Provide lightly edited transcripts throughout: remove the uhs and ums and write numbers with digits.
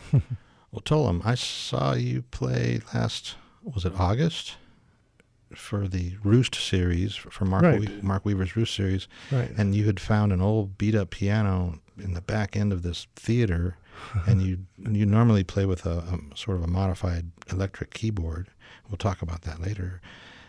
Well, Tollem, I saw you play last, was it August? For the Roost series, for Right. Mark Weaver's Roost series. Right. And you had found an old beat up piano in the back end of this theater. And you normally play with a sort of a modified electric keyboard. We'll talk about that later.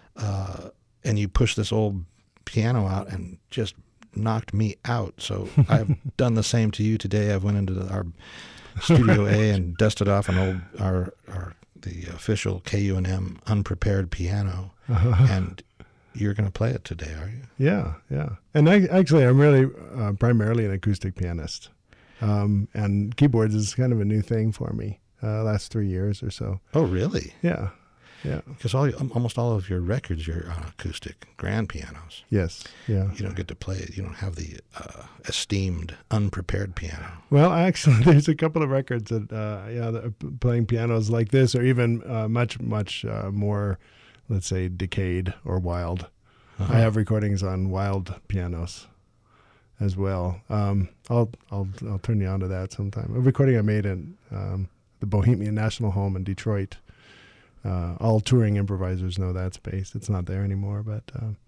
And you pushed this old piano out and just knocked me out. So I've done the same to you today. I've went into our Studio A and dusted off an old the official KUNM unprepared piano, and you're going to play it today, are you? Yeah, yeah. And I'm really primarily an acoustic pianist, and keyboards is kind of a new thing for me. Last 3 years or so. Oh, really? Yeah, yeah. Because almost all of your records are on acoustic grand pianos. Yes, yeah. You don't get to play it. You don't have the esteemed unprepared piano. Well, actually, there's a couple of records that, that are playing pianos like this, or even much more, let's say, decayed or wild. I have recordings on wild pianos as well. I'll turn you on to that sometime. A recording I made in the Bohemian National Home in Detroit. All touring improvisers know that space. It's not there anymore, but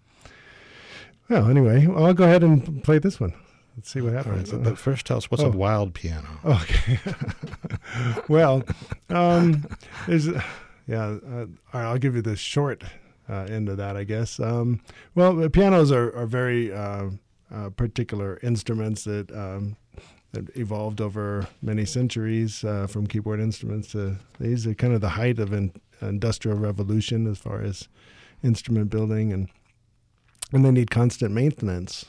well, anyway, I'll go ahead and play this one. Let's see what happens. Right, but first, tell us what's a wild piano. Okay. Well, there's all right, I'll give you the short end of that, I guess. Well, pianos are very particular instruments that evolved over many centuries, from keyboard instruments to these are kind of the height of an industrial revolution as far as instrument building, and they need constant maintenance.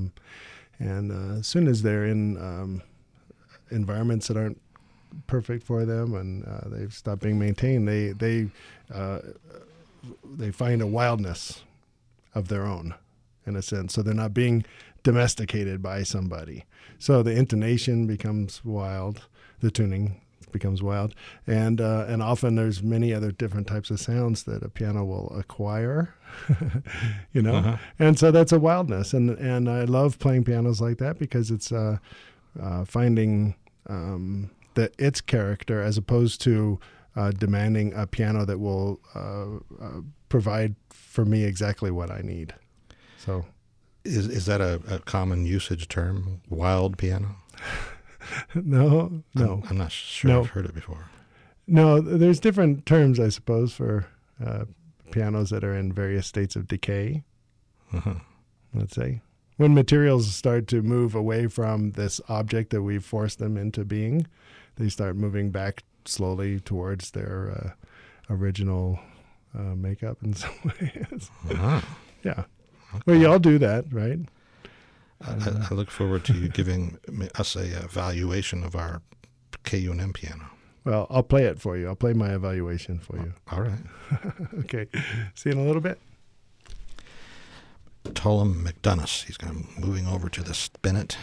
And as soon as they're in environments that aren't perfect for them and they've stopped being maintained, they find a wildness of their own, in a sense. So they're not being domesticated by somebody. So the intonation becomes wild, the tuning becomes wild, and often there's many other different types of sounds that a piano will acquire, and so that's a wildness, and I love playing pianos like that because it's finding its character as opposed to demanding a piano that will provide for me exactly what I need. So. Is that a common usage term, wild piano? No. I'm not sure I've heard it before. No, there's different terms, I suppose, for pianos that are in various states of decay. Let's say. When materials start to move away from this object that we've forced them into being, they start moving back slowly towards their original makeup in some ways. Yeah. Okay. Well, y'all do that, right? I look forward to you giving us a evaluation of our KUNM piano. Well, I'll play it for you. I'll play my evaluation for you. All right. Okay. See you in a little bit. Tollem McDonough. He's moving over to the spinet.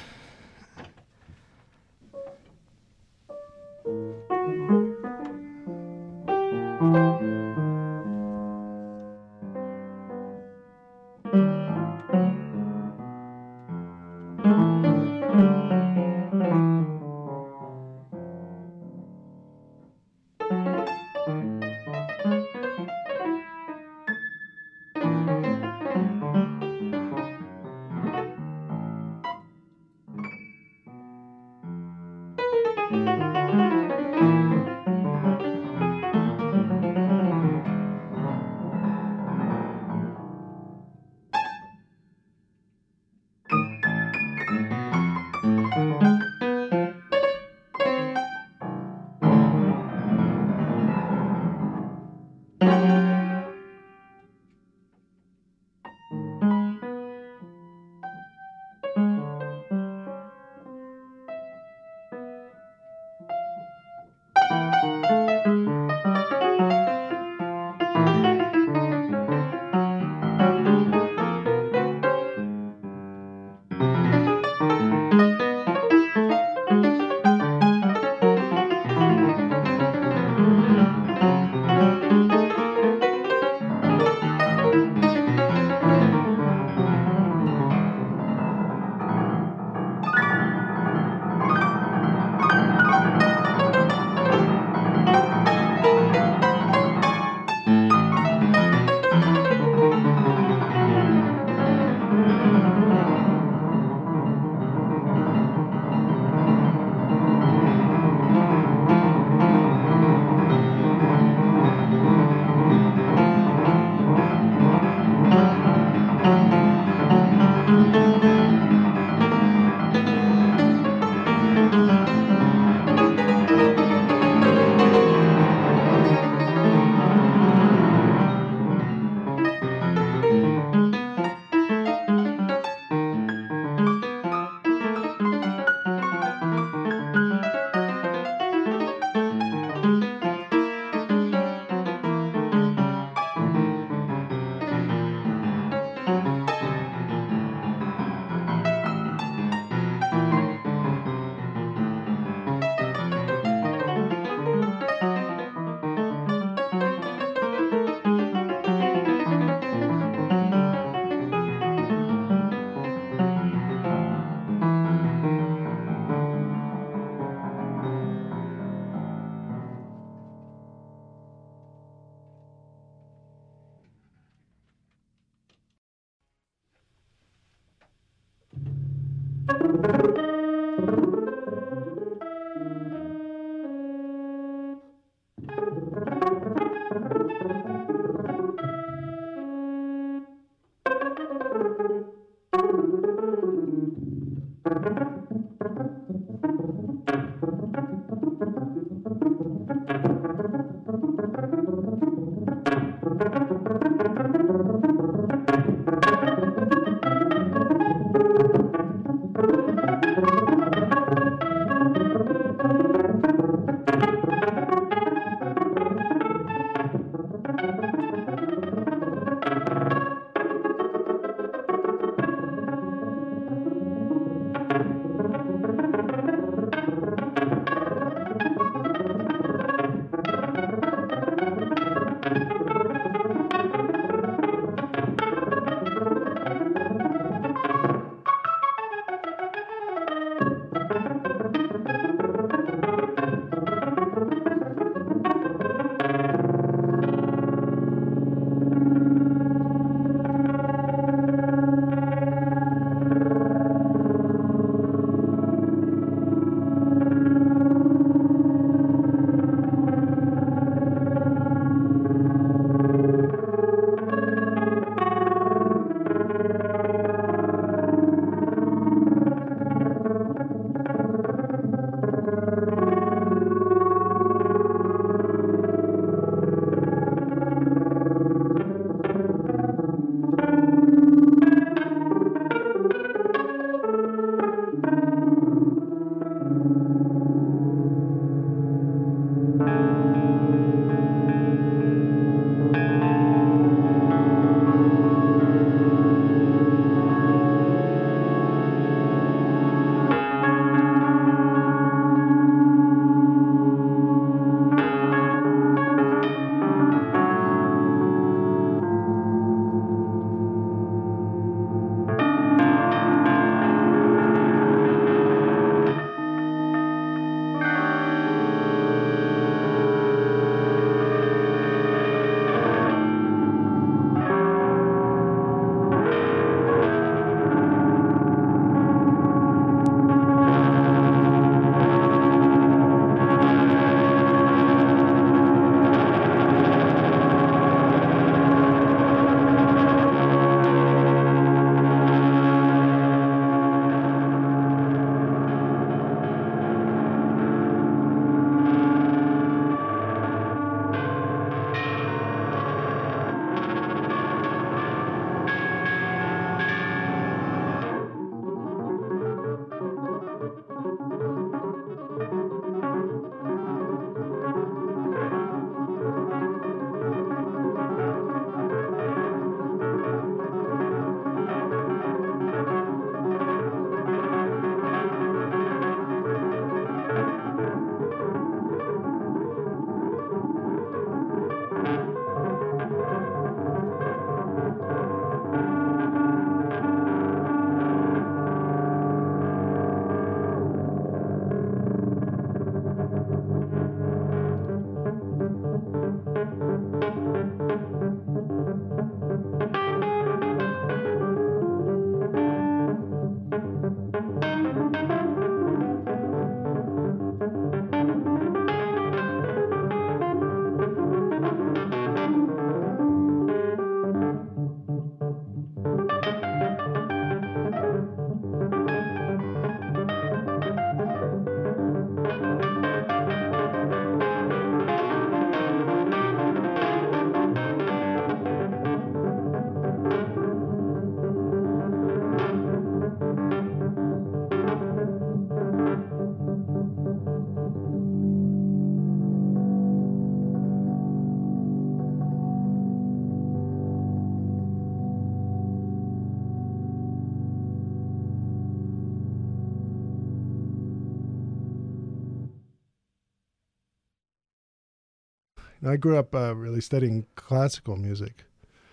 I grew up really studying classical music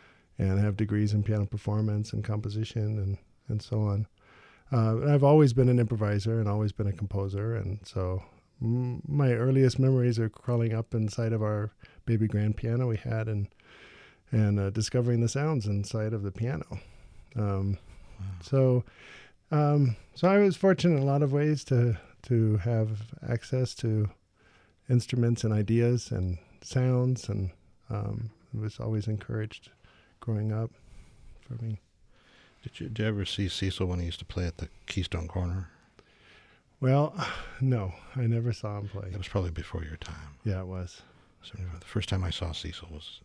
and have degrees in piano performance and composition and so on. And I've always been an improviser and always been a composer. And so my earliest memories are crawling up inside of our baby grand piano we had and discovering the sounds inside of the piano. Wow. So So I was fortunate in a lot of ways to have access to instruments and ideas and sounds, and it was always encouraged growing up for me. Did you ever see Cecil when he used to play at the Keystone Corner? Well, no, I never saw him play. That was probably before your time. Yeah, it was. So the first time I saw Cecil was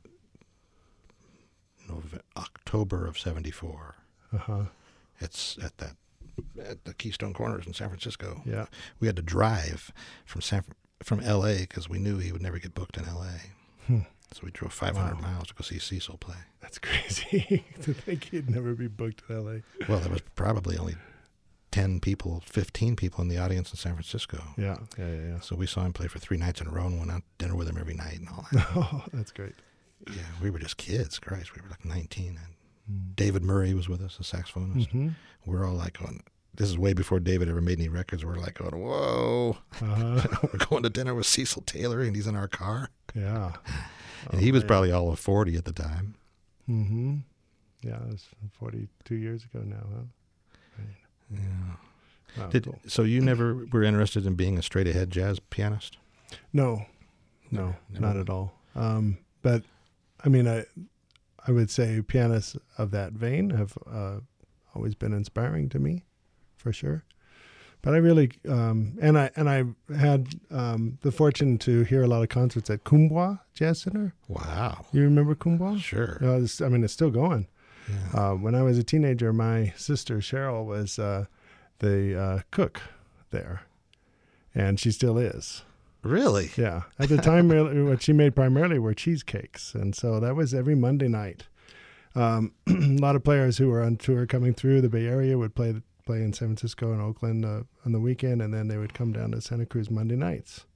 October of '74. It's at the Keystone Corners in San Francisco. Yeah. We had to drive from L.A. because we knew he would never get booked in L.A. So we drove 500 miles to go see Cecil play. That's crazy to think he'd never be booked in L.A. Well, there was probably only 10 people, 15 people in the audience in San Francisco. Yeah. So we saw him play for 3 nights in a row and went out to dinner with him every night and all that. Oh, that's great. Yeah, we were just kids. Christ, we were like 19. And David Murray was with us, the saxophonist. Mm-hmm. We're all like going, this is way before David ever made any records. We're like going, whoa. We're going to dinner with Cecil Taylor and he's in our car. Yeah. And he was probably all of 40 at the time. Mm-hmm. Yeah, it was 42 years ago now, huh? Right. Yeah. Wow, cool. So you never were interested in being a straight-ahead jazz pianist? No, Never. not at all. But I mean, I would say pianists of that vein have always been inspiring to me, for sure. But I really, and I had the fortune to hear a lot of concerts at Kumbwa Jazz Center. Wow. You remember Kumbwa? Sure. It's still going. Yeah. When I was a teenager, my sister Cheryl was the cook there, and she still is. Really? Yeah. At the time, what she made primarily were cheesecakes, and so that was every Monday night. A lot of players who were on tour coming through the Bay Area would play in San Francisco and Oakland on the weekend, and then they would come down to Santa Cruz Monday nights.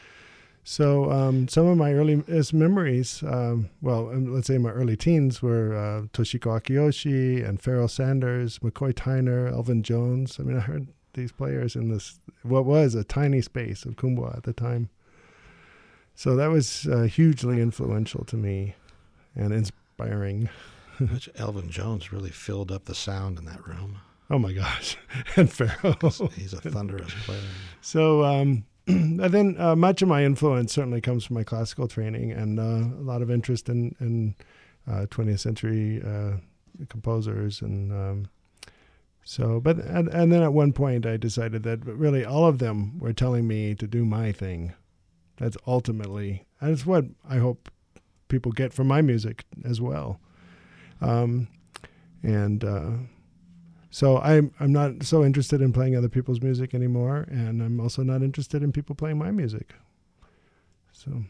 So some of my earliest memories, let's say my early teens, were Toshiko Akiyoshi and Pharoah Sanders, McCoy Tyner, Elvin Jones. I mean, I heard these players in what was a tiny space of Kumbwa at the time. So that was hugely influential to me and inspiring. Elvin Jones really filled up the sound in that room. Oh my gosh. And Pharoah. He's a thunderous player. So, and then much of my influence certainly comes from my classical training and a lot of interest in 20th century composers. And and then at one point I decided that really all of them were telling me to do my thing. That's what I hope people get from my music as well. So I'm not so interested in playing other people's music anymore, and I'm also not interested in people playing my music. So.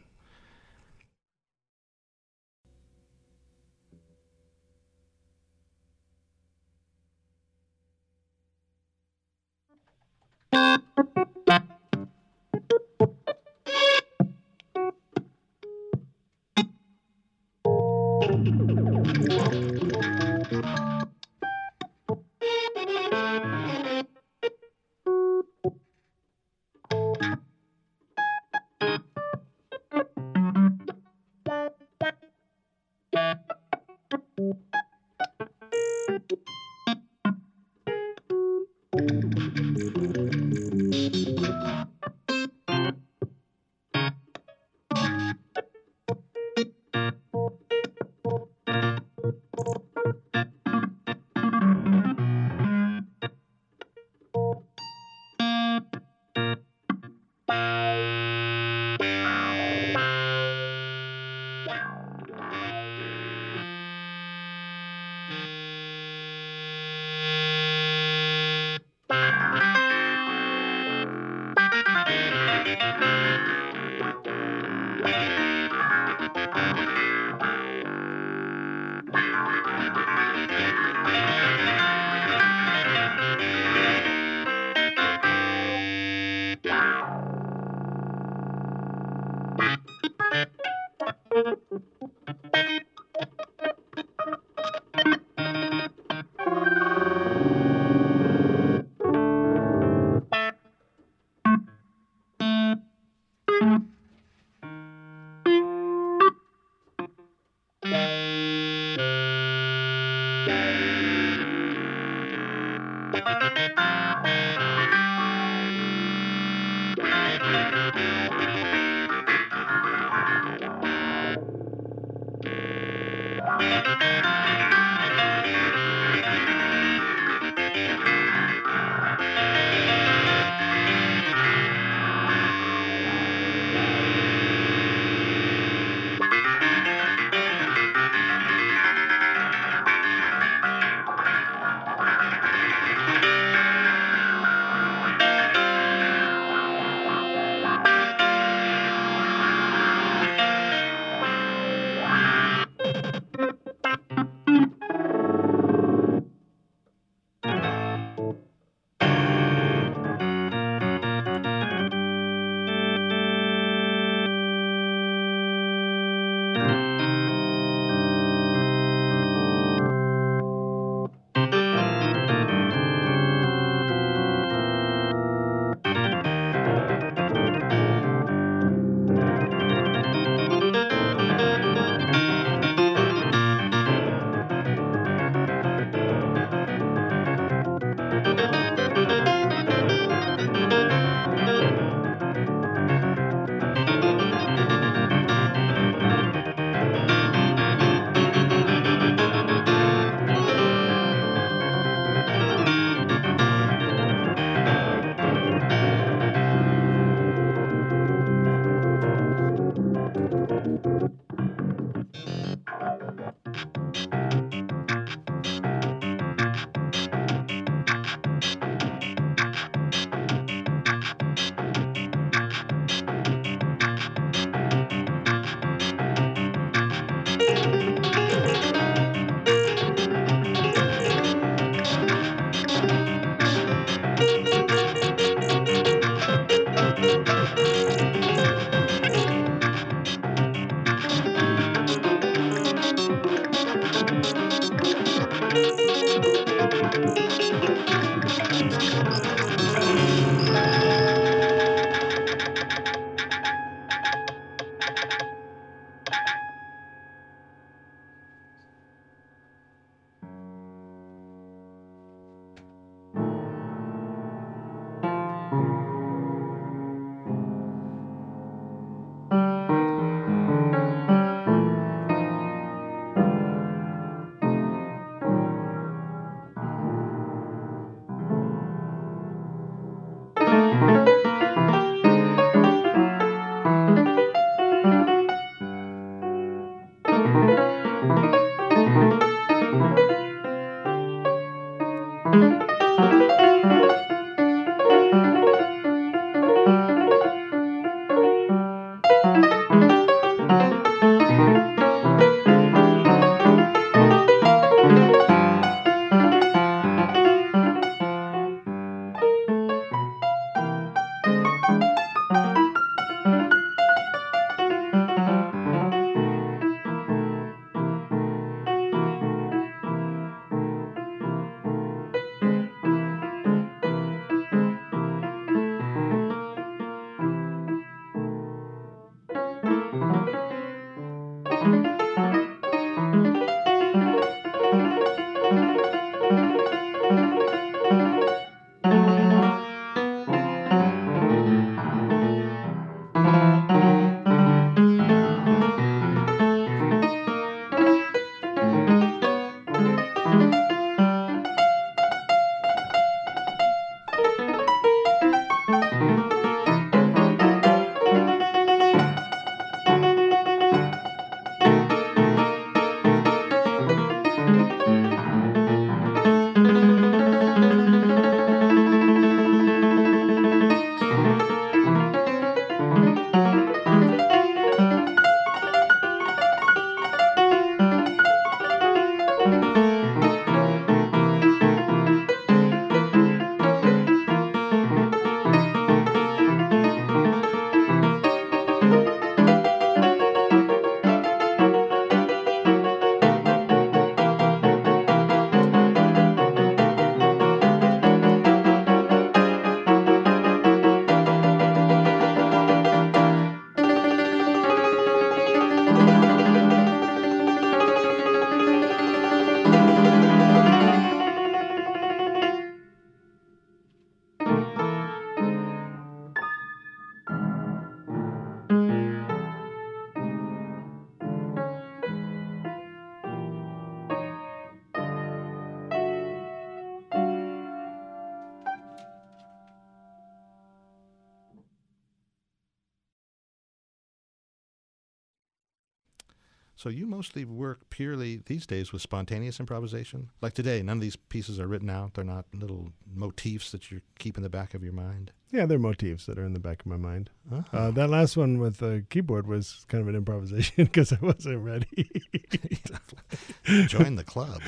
So you mostly work purely these days with spontaneous improvisation? Like today, none of these pieces are written out. They're not little motifs that you keep in the back of your mind. Yeah, they're motifs that are in the back of my mind. Uh-huh. That last one with the keyboard was kind of an improvisation because I wasn't ready. Join the club.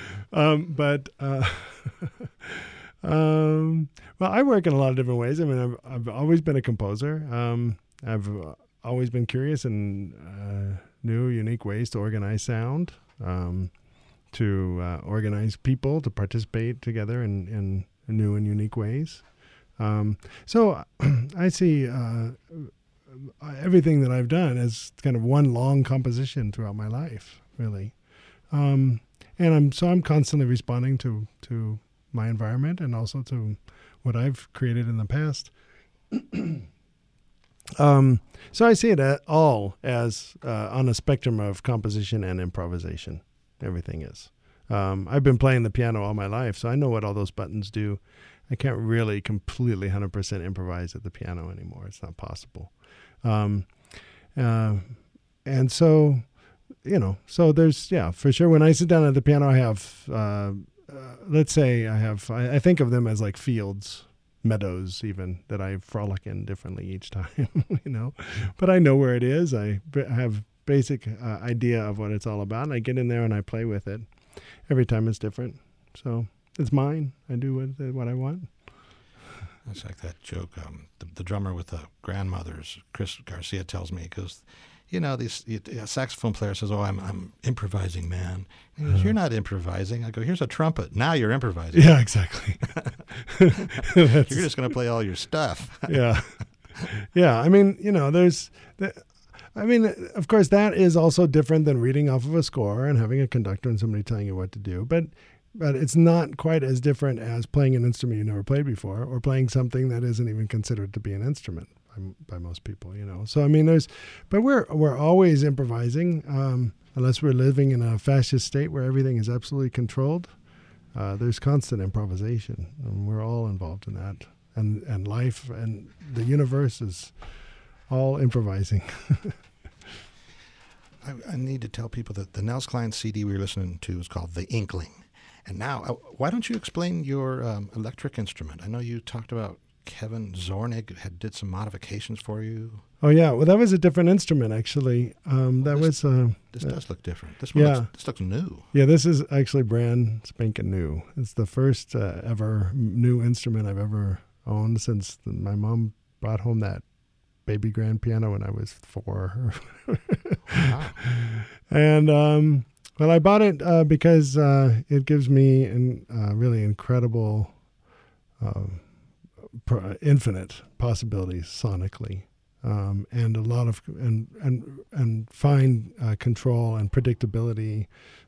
Well, I work in a lot of different ways. I mean, I've always been a composer. I've always been curious in new, unique ways to organize sound, to organize people to participate together in new and unique ways. So I see everything that I've done as kind of one long composition throughout my life, really. And I'm constantly responding to my environment and also to what I've created in the past. So I see it all as on a spectrum of composition and improvisation. Everything is. I've been playing the piano all my life, so I know what all those buttons do. I can't really completely 100% improvise at the piano anymore. It's not possible. And so, so there's, for sure. When I sit down at the piano, I have, let's say I think of them as like fields, meadows even, that I frolic in differently each time, but I know where it is. I have basic idea of what it's all about, and I get in there and I play with it. Every time it's different. So it's mine. I do what I want. It's like that joke. The drummer with the grandmothers, Chris Garcia, tells me, because, a saxophone player says, "Oh, I'm improvising, man." He goes, "You're not improvising." I go, "Here's a trumpet. Now you're improvising." Yeah, exactly. You're just going to play all your stuff. Yeah. Yeah. I mean, of course, that is also different than reading off of a score and having a conductor and somebody telling you what to do. But it's not quite as different as playing an instrument you never played before, or playing something that isn't even considered to be an instrument by most people. So I mean, but we're always improvising, unless we're living in a fascist state where everything is absolutely controlled. There's constant improvisation, and we're all involved in that. And life and the universe is all improvising. I need to tell people that the Nels Cline CD we were listening to is called The Inkling. And now, why don't you explain your electric instrument? I know you talked about Kevin Zornig did some modifications for you. Oh, yeah. Well, that was a different instrument, actually. This does look different. This looks new. Yeah, this is actually brand spanking new. It's the first ever new instrument I've ever owned since my mom brought home that baby grand piano when I was 4. Wow. And well, I bought it because it gives me really incredible, infinite possibilities sonically, and a lot of and fine control and predictability.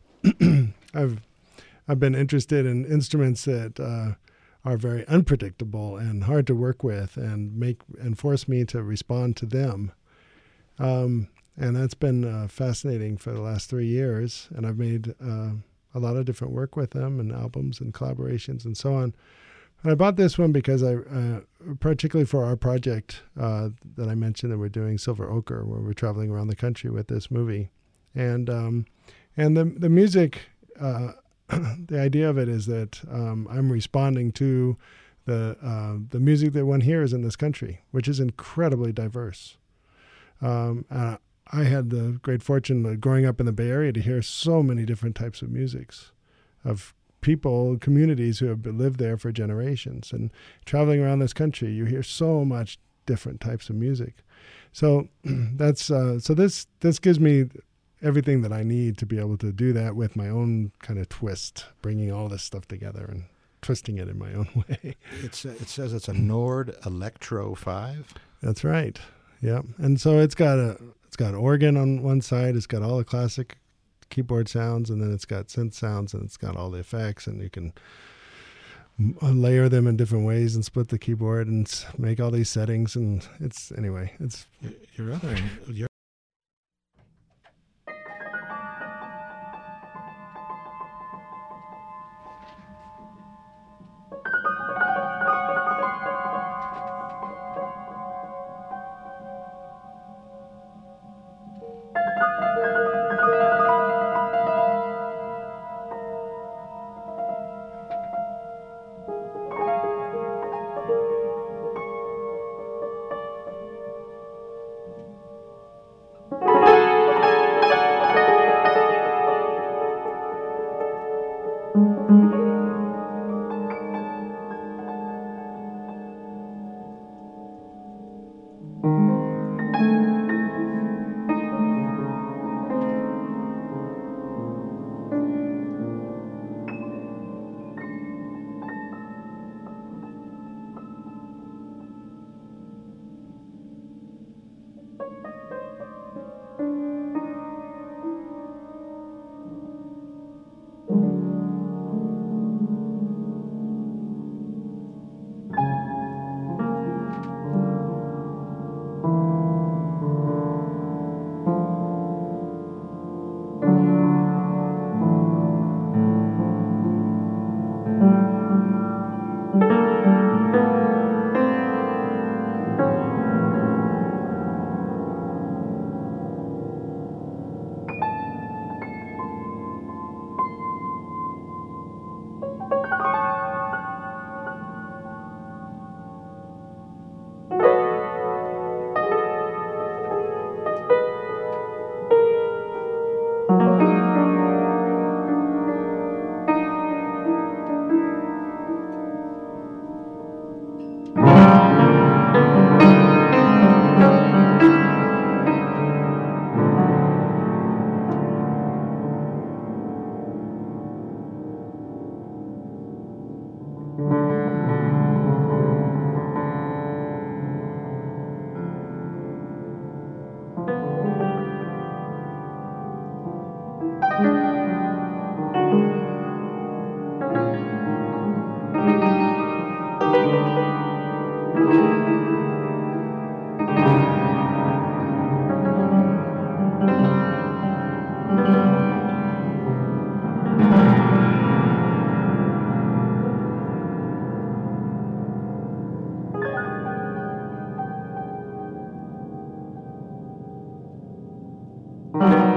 I've been interested in instruments that are very unpredictable and hard to work with, and force me to respond to them. And that's been fascinating for the last 3 years. And I've made a lot of different work with them, and albums and collaborations and so on. And I bought this one because particularly for our project that I mentioned that we're doing, Silver Ochre, where we're traveling around the country with this movie. And the music, the idea of it is that I'm responding to the music that one hears in this country, which is incredibly diverse. I had the great fortune of growing up in the Bay Area to hear so many different types of musics, of people, communities who have lived there for generations. And traveling around this country, you hear so much different types of music. So this gives me everything that I need to be able to do that with my own kind of twist, bringing all this stuff together and twisting it in my own way. It says it's a Nord Electro 5. That's right. Yeah. And so it's got organ on one side, it's got all the classic keyboard sounds, and then it's got synth sounds, and it's got all the effects, and you can layer them in different ways and split the keyboard and make all these settings. And it's you.